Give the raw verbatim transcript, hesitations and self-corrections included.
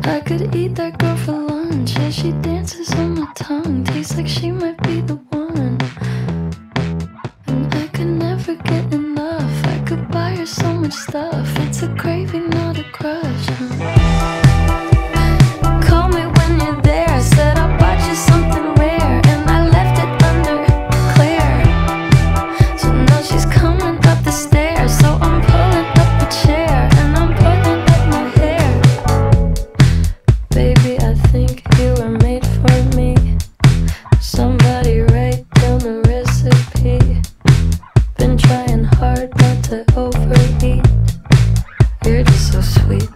I could eat that girl for lunch as she dances on my tongue. Tastes like she might be the one, and I could never get enough. I could buy her so much stuff. It's a craving, not a crush. Call me when you're there. I said I bought you something rare, and I left it under Claire. So now she's coming up the stairs. So I'm pulling up a chair and I'm pulling up my hair. Baby, I think you were made for me. Somebody write down the recipe. Been trying hard not to overeat. You're just so sweet.